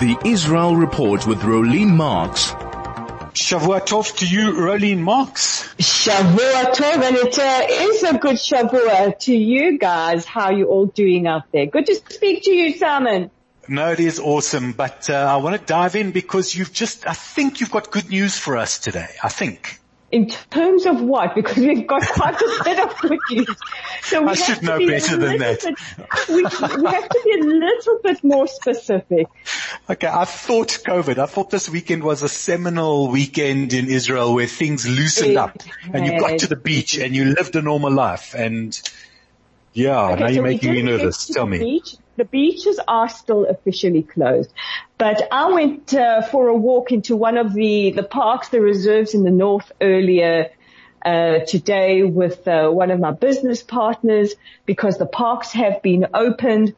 The Israel Report with Rolene Marks. Shavua Tov to you, Rolene Marks. Shavua Tov, and it is a good Shavua to you guys. How are you all doing out there? Good to speak to you, Simon. No, it is awesome, but I want to dive in because I think you've got good news for us today, I think. In terms of what? Because we've got quite a bit of good news. So I should know better than that. We have to be a little bit more specific. Okay, I thought COVID. I thought this weekend was a seminal weekend in Israel where things loosened up and you got to the beach and you lived a normal life. And now you're making me nervous. Tell me. The beaches are still officially closed, but I went for a walk into one of the parks, the reserves in the north earlier today with one of my business partners because the parks have been opened.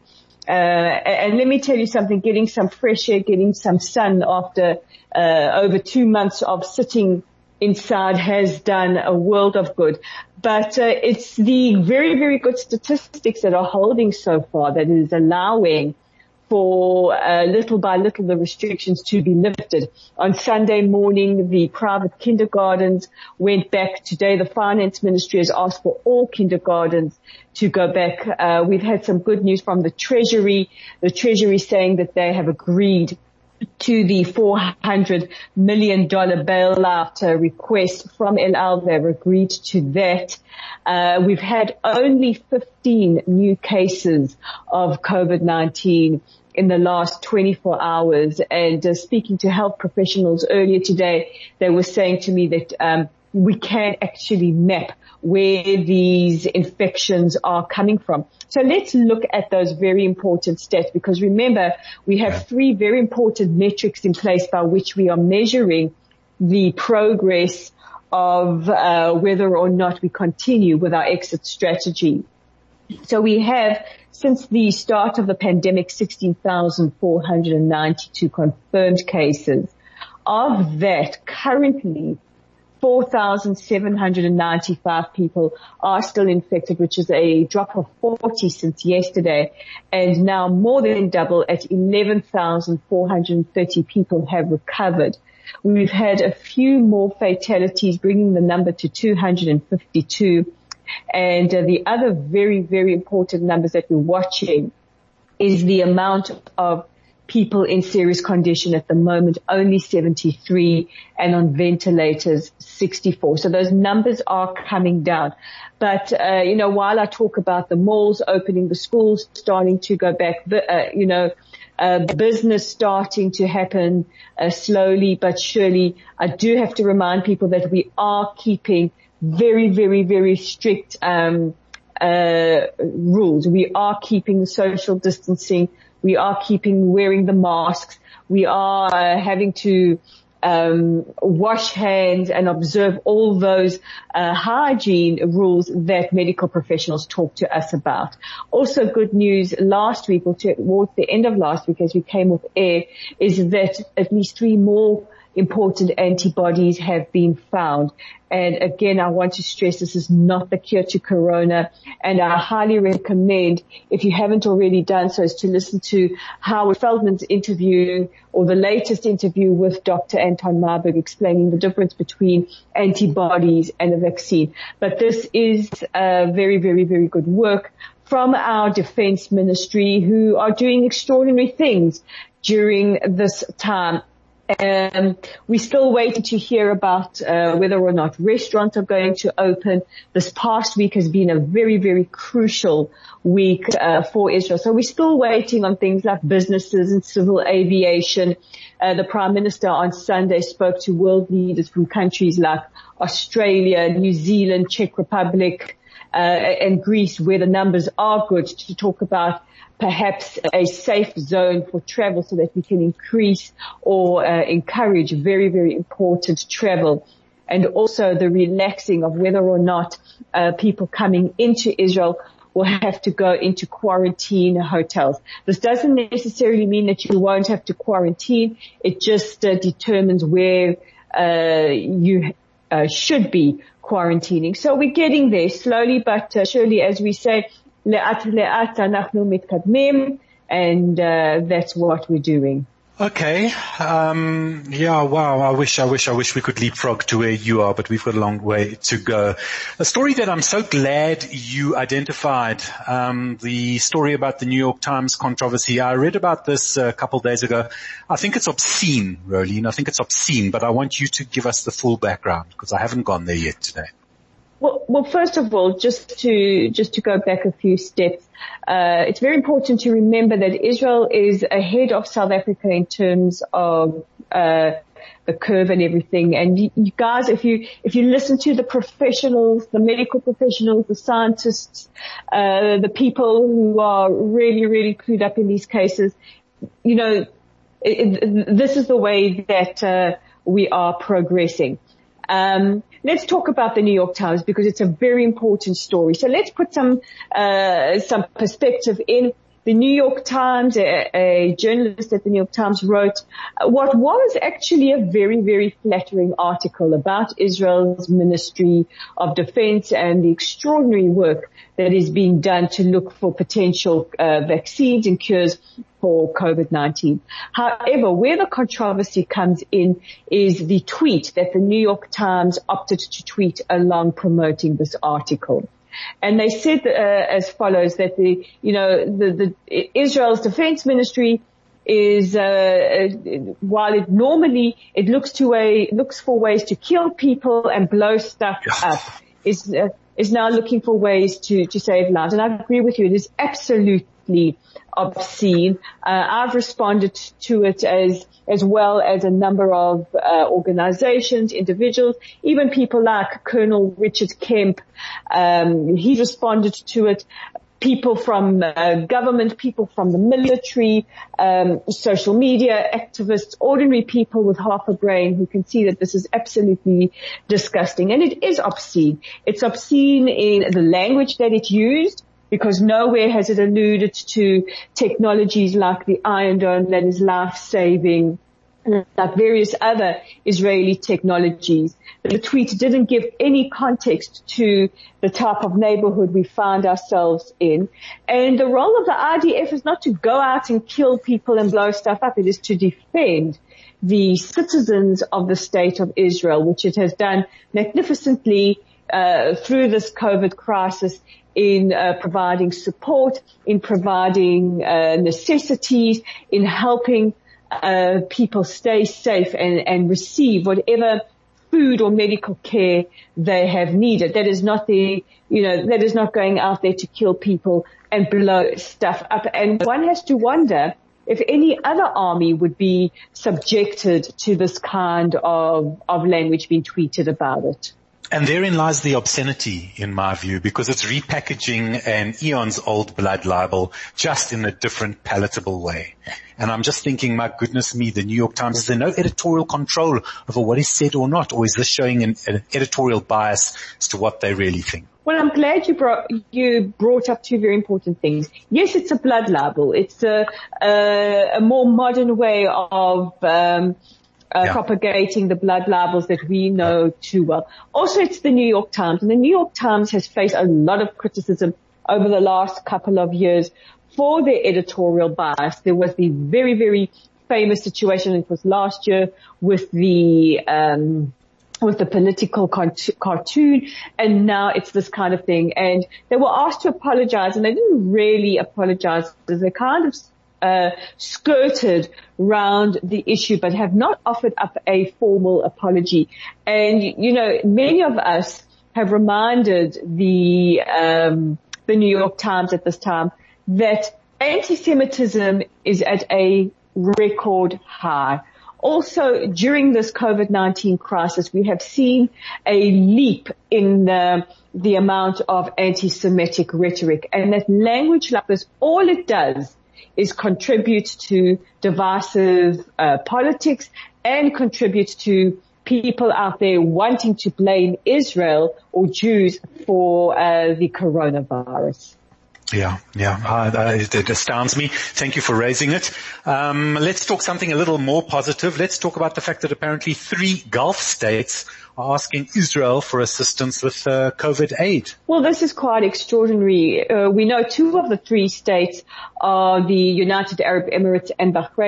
And let me tell you something, getting some fresh air, getting some sun after over 2 months of sitting inside has done a world of good. But it's the very, very good statistics that are holding so far that is allowing for little by little the restrictions to be lifted. On Sunday morning, the private kindergartens went back. Today, the finance ministry has asked for all kindergartens to go back. We've had some good news from the Treasury. The Treasury saying that they have agreed to the $400 million bailout request from El Al. They've agreed to that. We've had only 15 new cases of COVID-19 in the last 24 hours. And speaking to health professionals earlier today, they were saying to me that we can actually map where these infections are coming from. So let's look at those very important stats, because remember, we have 3 very important metrics in place by which we are measuring the progress of whether or not we continue with our exit strategy. So we have, since the start of the pandemic, 16,492 confirmed cases. Of that, currently, 4,795 people are still infected, which is a drop of 40 since yesterday. And now more than double at 11,430 people have recovered. We've had a few more fatalities, bringing the number to 252. And the other very, very important numbers that we're watching is the amount of people in serious condition at the moment, only 73, and on ventilators, 64. So those numbers are coming down. But, while I talk about the malls opening, the schools starting to go back, business starting to happen slowly but surely, I do have to remind people that we are keeping very, very, very strict rules. We are keeping social distancing. We are wearing the masks. We are having to wash hands and observe all those hygiene rules that medical professionals talk to us about. Also good news last week, or towards the end of last week as we came off air, is that at least 3 more important antibodies have been found. And again, I want to stress this is not the cure to corona. And I highly recommend, if you haven't already done so, is to listen to Howard Feldman's interview, or the latest interview with Dr. Anton Marburg, explaining the difference between antibodies and a vaccine. But this is very, very, very good work from our defense ministry, who are doing extraordinary things during this time. We're still waiting to hear about whether or not restaurants are going to open. This past week has been a very, very crucial week for Israel. So we're still waiting on things like businesses and civil aviation. The Prime Minister on Sunday spoke to world leaders from countries like Australia, New Zealand, Czech Republic, and Greece, where the numbers are good, to talk about perhaps a safe zone for travel so that we can increase or encourage very, very important travel. And also the relaxing of whether or not people coming into Israel will have to go into quarantine hotels. This doesn't necessarily mean that you won't have to quarantine. It just determines where you should be quarantining. So we're getting there slowly but surely, as we say, and that's what we're doing. Okay. Yeah, wow. I wish we could leapfrog to where you are, but we've got a long way to go. A story that I'm so glad you identified, the story about the New York Times controversy. I read about this a couple of days ago. I think it's obscene, Rolene. I think it's obscene, but I want you to give us the full background because I haven't gone there yet today. Well, first of all, just to go back a few steps, it's very important to remember that Israel is ahead of South Africa in terms of the curve and everything. And you guys, if you listen to the professionals, the medical professionals, the scientists, the people who are really, really clued up in these cases, you know, this is the way that we are progressing. Let's talk about the New York Times because it's a very important story. So let's put some perspective in. The New York Times, a journalist at the New York Times wrote what was actually a very, very flattering article about Israel's Ministry of Defense and the extraordinary work that is being done to look for potential vaccines and cures for COVID-19. However, where the controversy comes in is the tweet that the New York Times opted to tweet along promoting this article. And they said as follows that the Israel's Defense Ministry is while it normally looks for ways to kill people and blow stuff up, is now looking for ways to save lives. And I agree with you, it is absolutely obscene. I've responded to it as well as a number of organizations, individuals, even people like Colonel Richard Kemp. He responded to it. People from government, people from the military, social media activists, ordinary people with half a brain who can see that this is absolutely disgusting. And it is obscene. It's obscene in the language that it used, because nowhere has it alluded to technologies like the Iron Dome that is life-saving, like various other Israeli technologies. The tweet didn't give any context to the type of neighborhood we find ourselves in. And the role of the IDF is not to go out and kill people and blow stuff up. It is to defend the citizens of the state of Israel, which it has done magnificently through this COVID crisis in providing support, in providing necessities, in helping people stay safe and receive whatever food or medical care they have needed. That is not that is not going out there to kill people and blow stuff up. And one has to wonder if any other army would be subjected to this kind of language being tweeted about it. And therein lies the obscenity, in my view, because it's repackaging an eons old blood libel just in a different palatable way. And I'm just thinking, my goodness me, the New York Times, is there no editorial control over what is said or not? Or is this showing an editorial bias as to what they really think? Well, I'm glad you brought up two very important things. Yes, it's a blood libel. It's a more modern way of propagating the blood libels that we know too well. Also, it's the New York Times, and the New York Times has faced a lot of criticism over the last couple of years for their editorial bias. There was the very, very famous situation, it was last year, with the political cartoon, and now it's this kind of thing. And they were asked to apologize, and they didn't really apologize. They kind of skirted round the issue, but have not offered up a formal apology. And, many of us have reminded the New York Times at this time that anti-Semitism is at a record high. Also, during this COVID-19 crisis, we have seen a leap in the amount of anti-Semitic rhetoric. And that language like this, all it does is contribute to divisive politics and contribute to people out there wanting to blame Israel or Jews for the coronavirus. Yeah. It astounds me. Thank you for raising it. Let's talk something a little more positive. Let's talk about the fact that apparently 3 Gulf states are asking Israel for assistance with COVID aid. Well, this is quite extraordinary. We know 2 of the 3 states are the United Arab Emirates and Bahrain.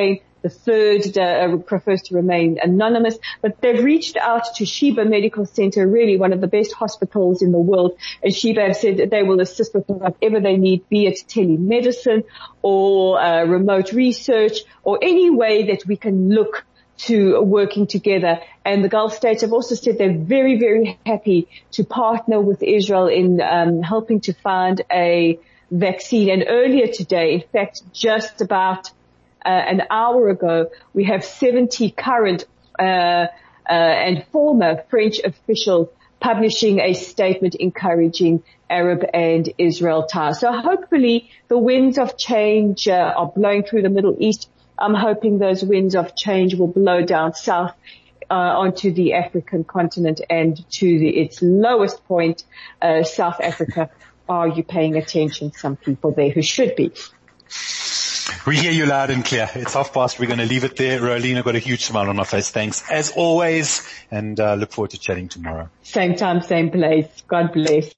The third prefers to remain anonymous, but they've reached out to Sheba Medical Center, really one of the best hospitals in the world. And Sheba have said that they will assist with whatever they need, be it telemedicine or remote research or any way that we can look to working together. And the Gulf states have also said they're very, very happy to partner with Israel in helping to find a vaccine. And earlier today, in fact, just about an hour ago, we have 70 current and former French officials publishing a statement encouraging Arab and Israel ties. So hopefully the winds of change are blowing through the Middle East. I'm hoping those winds of change will blow down south onto the African continent and to its lowest point, South Africa. Are you paying attention? Some people there who should be. We hear you loud and clear. It's past. We're going to leave it there. Rolene, I've got a huge smile on my face. Thanks as always, and look forward to chatting tomorrow. Same time, same place. God bless.